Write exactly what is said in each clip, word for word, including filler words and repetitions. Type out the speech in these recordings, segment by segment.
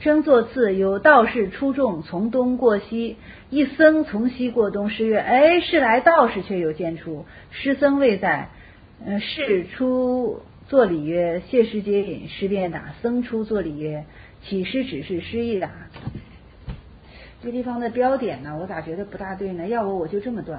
生座次，有道士出众，从东过西，一僧从西过东。诗曰：哎，是来道士却有见出，师僧未在。呃，士出作礼曰：谢师接引，师便答。僧出作礼曰：启师指示，师亦答。这地方的标点呢，我咋觉得不大对呢？要不我就这么断。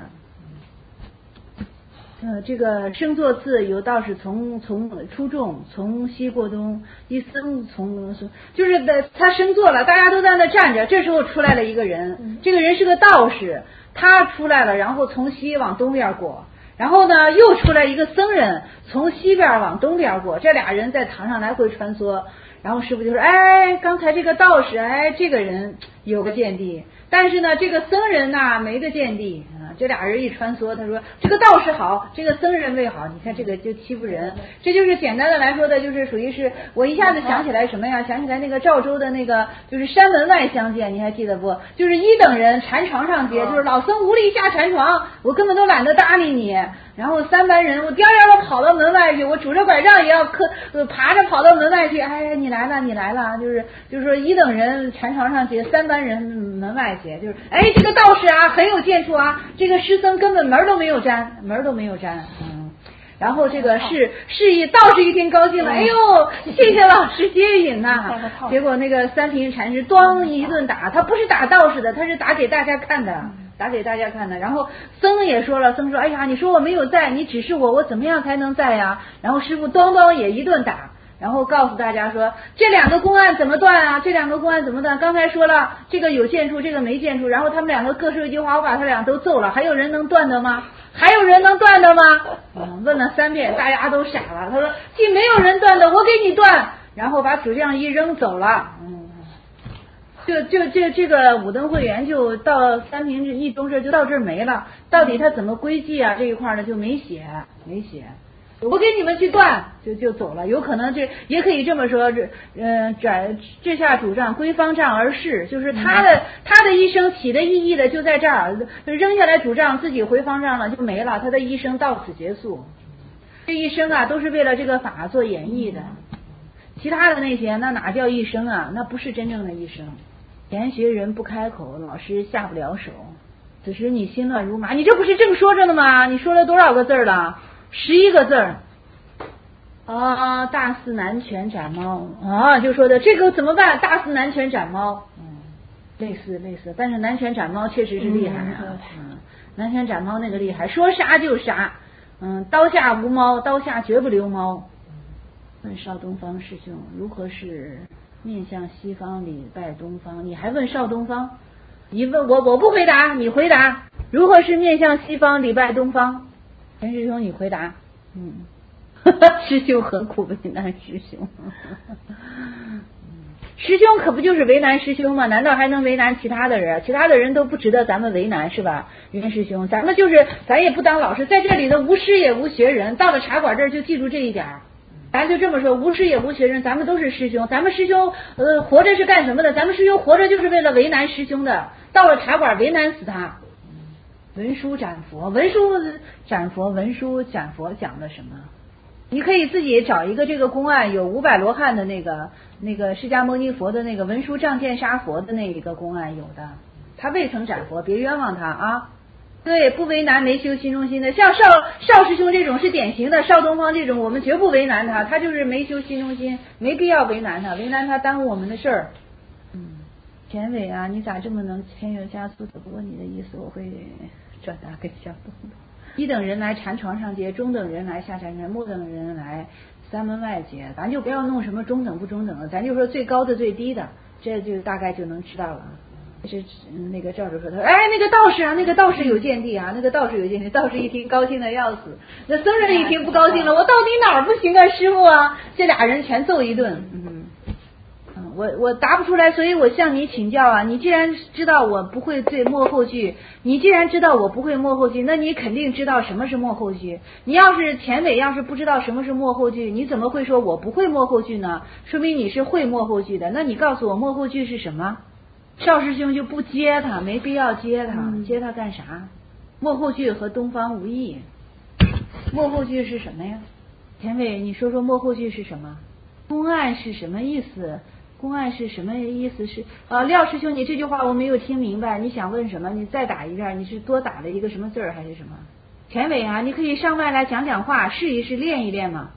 呃，这个生座次，有道士从从出众，从西过东，一僧从就是的，他升座了，大家都在那站着，这时候出来了一个人，嗯、这个人是个道士，他出来了，然后从西往东边过，然后呢又出来一个僧人，从西边往东边过，这俩人在堂上来回穿梭。然后师父就说：哎，刚才这个道士，哎，这个人有个见地，但是呢，这个僧人呐没个见地啊。这俩人一穿梭，他说这个道士好，这个僧人未好。你看这个就欺负人，这就是简单的来说的，就是属于是我一下子想起来什么呀？想起来那个赵州的那个就是山门外相见，你还记得不？就是一等人禅床上结，就是老僧无力下禅床，我根本都懒得搭理你。然后三班人，我颠颠的跑到门外去，我拄着拐杖也要磕，呃，爬着跑到门外去。哎呀，你来了，你来了，就是就是说一等人禅床上结，三班人门外结，就是哎，这个道士啊很有见处啊，这个师僧根本门都没有沾，门都没有沾，嗯。然后这个是示意道士一听高兴了，哎呦，谢谢老师接引呐。结果那个三平禅师咣一顿打，他不是打道士的，他是打给大家看的。打给大家看的，然后僧也说了，僧说：哎呀，你说我没有在，你指示我，我怎么样才能在呀？然后师父咚咚也一顿打，然后告诉大家说，这两个公案怎么断啊？这两个公案怎么断？刚才说了，这个有见处，这个没见处，然后他们两个各说一句话，我把他俩都揍了，还有人能断的吗？还有人能断的吗？嗯，问了三遍，大家都傻了。他说，既没有人断的，我给你断，然后把酒量一扔走了。嗯。就就这这个武登会员就到三平一中这就到这儿没了，到底他怎么归计啊？这一块呢就没写，没写。我给你们去断，就就走了。有可能这也可以这么说，这呃转治下主杖归方丈而逝，就是他的、嗯、他的一生起的意义的就在这儿，扔下来主杖自己回方丈了就没了，他的一生到此结束。这一生啊都是为了这个法做演绎的，其他的那些那哪叫一生啊？那不是真正的一生。研学人不开口，老师下不了手。此时你心乱如麻，你这不是正说着呢吗？你说了多少个字了？十一个字儿。啊，大肆南拳斩猫啊，就说的这个怎么办？大肆南拳斩猫，嗯，类似类似，但是南拳斩猫确实是厉害啊，嗯，南拳斩猫那个厉害，说杀就杀，嗯，刀下无猫，刀下绝不留猫。问少东方师兄，如何是面向西方礼拜东方？你还问少东方？你问我，我不回答，你回答。如何是面向西方礼拜东方？陈师兄，你回答。嗯，师兄何苦为难师兄？师兄可不就是为难师兄吗？难道还能为难其他的人？其他的人都不值得咱们为难，是吧？袁师兄，咱们就是咱也不当老师，在这里的无师也无学人，到了茶馆这儿就记住这一点。咱就这么说，无师也无学人，咱们都是师兄。咱们师兄呃活着是干什么的？咱们师兄活着就是为了为难师兄的。到了茶馆为难死他。文殊斩佛，文殊斩佛，文殊斩佛讲的什么？你可以自己找一个这个公案，有五百罗汉的那个那个释迦牟尼佛的那个文殊仗剑杀佛的那一个公案有的，他未曾斩佛，别冤枉他啊。对，不为难没修心中心的，像邵邵师兄这种是典型的，邵东方这种我们绝不为难他，他就是没修心中心，没必要为难他，为难他耽误我们的事儿。嗯，田伟啊，你咋这么能添油加醋的？不过你的意思我会转达给小东的。一等人来禅床上结，中等人来下禅禅，末等人来三门外结，咱就不要弄什么中等不中等的，咱就说最高的最低的，这就大概就能知道了。是那个赵主说，他说哎，那个道士啊，那个道士有见地啊，那个道士有见地。道士一听高兴的要死，那僧人一听不高兴了，我到底哪儿不行啊，师傅啊？这俩人全揍一顿。嗯，嗯我我答不出来，所以我向你请教啊。你既然知道我不会对幕后剧，你既然知道我不会幕后剧，那你肯定知道什么是幕后剧。你要是田伟要是不知道什么是幕后剧，你怎么会说我不会幕后剧呢？说明你是会幕后剧的。那你告诉我幕后剧是什么？邵师兄就不接他，没必要接他，嗯、接他干啥？幕后剧和东方无异。幕后剧是什么呀？田伟，你说说幕后剧是什么？公案是什么意思？ 公案是什么意思？是啊，廖师兄，你这句话我没有听明白，你想问什么？你再打一遍，你是多打了一个什么字儿还是什么？田伟啊，你可以上麦来讲讲话，试一试，练一练嘛。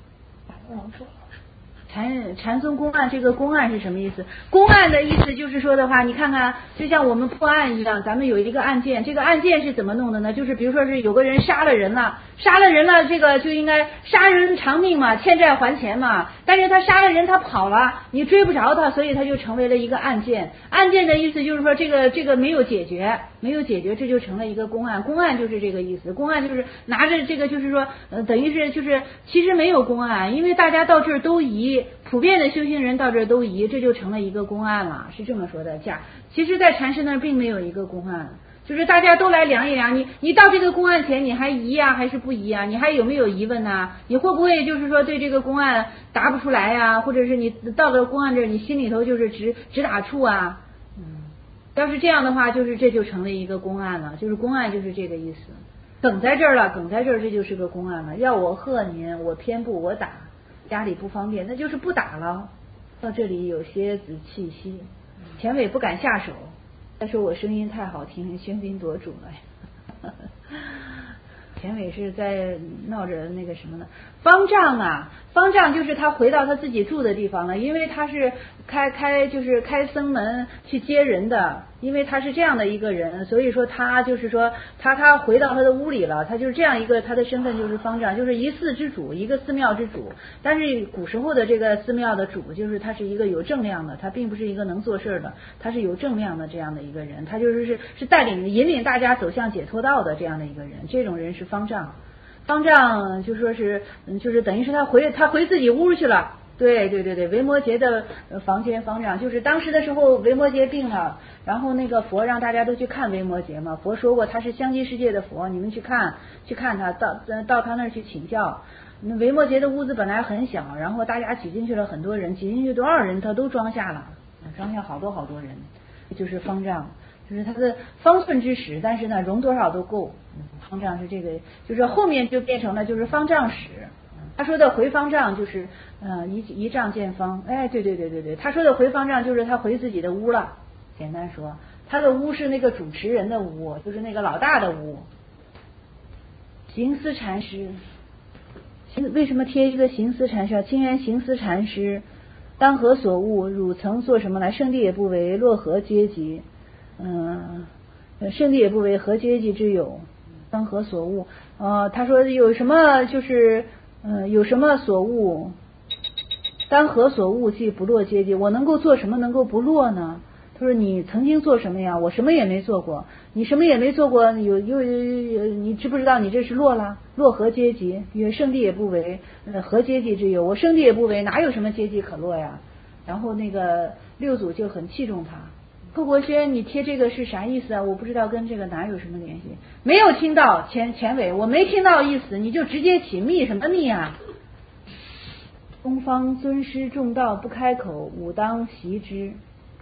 禅禅宗公案，这个公案是什么意思？公案的意思就是说的话，你看看，就像我们破案一样，咱们有一个案件，这个案件是怎么弄的呢？就是比如说是有个人杀了人了，杀了人了，这个就应该杀人偿命嘛，欠债还钱嘛。但是他杀了人，他跑了，你追不着他，所以他就成为了一个案件。案件的意思就是说，这个这个没有解决，没有解决，这就成了一个公案。公案就是这个意思，公案就是拿着这个，就是说，呃，等于是就是其实没有公案，因为大家到这儿都疑。普遍的修行人到这都疑，这就成了一个公案了，是这么说的。假其实，在禅师那儿并没有一个公案，就是大家都来量一量，你你到这个公案前，你还疑啊，还是不疑啊？你还有没有疑问呢？你会不会就是说对这个公案答不出来呀？或者是你到了公案这儿，你心里头就是直直打怵啊？嗯，要是这样的话，就是这就成了一个公案了，就是公案就是这个意思。梗在这儿了，梗在这儿，这就是个公案了。要我贺您，我偏不，我打。家里不方便，那就是不打了。到这里有些子气息，田伟不敢下手。他说我声音太好听，喧宾夺主了。田伟是在闹着那个什么呢？方丈啊，方丈就是他回到他自己住的地方了，因为他是开开就是开僧门去接人的，因为他是这样的一个人，所以说他就是说他他回到他的屋里了，他就是这样一个他的身份就是方丈，就是一寺之主，一个寺庙之主。但是古时候的这个寺庙的主就是他是一个有正量的，他并不是一个能做事的，他是有正量的这样的一个人，他就是是是带领引领大家走向解脱道的这样的一个人，这种人是方丈。方丈就说是就是等于是他回他回自己屋去了。对对对对，维摩诘的房间方丈，就是当时的时候维摩诘病了，然后那个佛让大家都去看维摩诘嘛，佛说过他是香积世界的佛，你们去看去看他，到到他那儿去请教。那维摩诘的屋子本来很小，然后大家挤进去了很多人，挤进去多少人他都装下了，装下好多好多人，就是方丈。就是他的方寸之使，但是呢容多少都够。方丈是这个，就是后面就变成了就是方丈使。他说的回方丈就是呃一一丈见方，哎对对对对对，他说的回方丈就是他回自己的屋了。简单说，他的屋是那个主持人的屋，就是那个老大的屋。行思禅师，为什么贴一个行思禅师？清源行思禅师，当何所悟？汝曾做什么来？圣地也不为，落何阶级？嗯，圣地也不为，何阶级之有？当何所悟？呃，他说有什么就是呃有什么所悟？当何所悟即不落阶级？我能够做什么能够不落呢？他说你曾经做什么呀？我什么也没做过。你什么也没做过，有有有，你知不知道你这是落了？落何阶级？曰圣地也不为，呃，何阶级之有？我圣地也不为，哪有什么阶级可落呀？然后那个六祖就很器重他。寇国轩，你贴这个是啥意思啊？我不知道跟这个哪有什么联系，没有听到前前尾，我没听到意思，你就直接起密什么密啊？东方尊师重道不开口，吾当习之。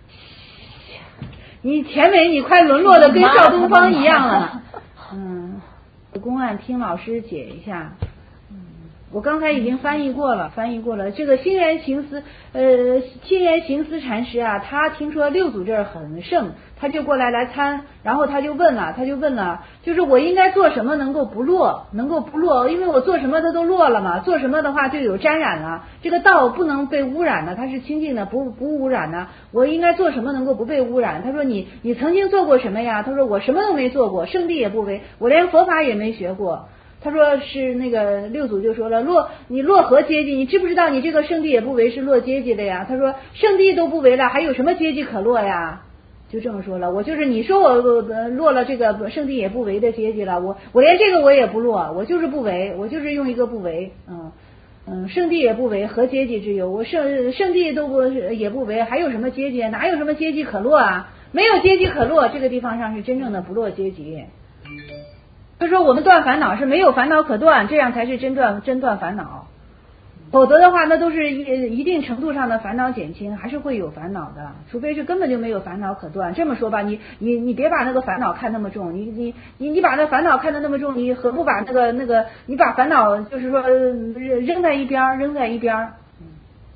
你前尾你快沦落的跟赵东方一样了。嗯，公案听老师解一下。我刚才已经翻译过了，翻译过了。这个心源行思，呃，心源行思禅师啊，他听说六祖这儿很盛，他就过来来参，然后他就问了，他就问了，就是我应该做什么能够不落，能够不落？因为我做什么它都落了嘛，做什么的话就有沾染了。这个道不能被污染的，它是清净的，不不污染的。我应该做什么能够不被污染？他说你你曾经做过什么呀？他说我什么都没做过，圣地也不为，我连佛法也没学过。他说是那个六祖就说了，落你落何阶级？你知不知道你这个圣地也不为是落阶级的呀？他说圣地都不为了，还有什么阶级可落呀？就这么说了，我就是你说我落了这个圣地也不为的阶级了，我我连这个我也不落，我就是不为，我就是用一个不为，嗯嗯，圣地也不为，何阶级之有？我圣圣地都不也不为，还有什么阶级？哪有什么阶级可落啊？没有阶级可落，这个地方上是真正的不落阶级。所以说我们断烦恼是没有烦恼可断，这样才是真断真断烦恼。否则的话，那都是一一定程度上的烦恼减轻，还是会有烦恼的。除非是根本就没有烦恼可断。这么说吧，你你你别把那个烦恼看那么重，你你你你把那烦恼看得那么重，你何不把那个那个你把烦恼就是说扔在一边，扔在一边。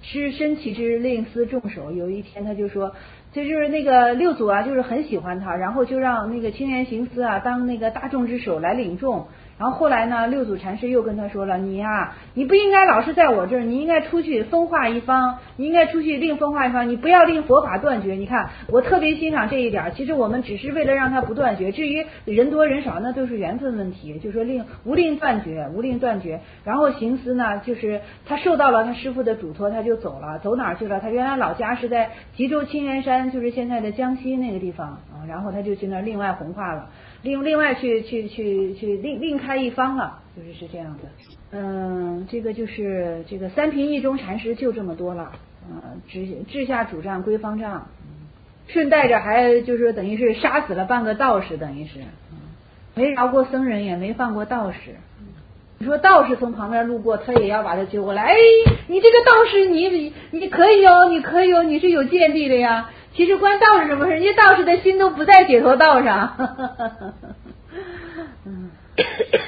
知身其之，令思众手。有一天他就说，这就是那个六祖啊，就是很喜欢他，然后就让那个青莲行思啊当那个大众之首来领众。然后后来呢，六祖禅师又跟他说了，你呀、啊，你不应该老是在我这儿，你应该出去分化一方，你应该出去令分化一方，你不要令佛法断绝。你看，我特别欣赏这一点。其实我们只是为了让它不断绝，至于人多人少，那都是缘分问题。就说令无令断绝，无令断绝。然后行思呢，就是他受到了他师父的嘱托，他就走了，走哪儿去了？他原来老家是在吉州青源山，就是现在的江西那个地方啊，然后他就去那儿另外弘化了。另另外去去去去另另开一方了，就是是这样的。嗯，这个就是这个三品一中禅师就这么多了，呃，治治下主战归方丈，顺带着还就是等于是杀死了半个道士，等于是，没饶过僧人，也没放过道士。你说道士从旁边路过，他也要把他揪过来。哎，你这个道士，你你可以哦，你可以哦，你是有见地的呀。其实关道士什么事？人家道士的心都不在解脱道上。嗯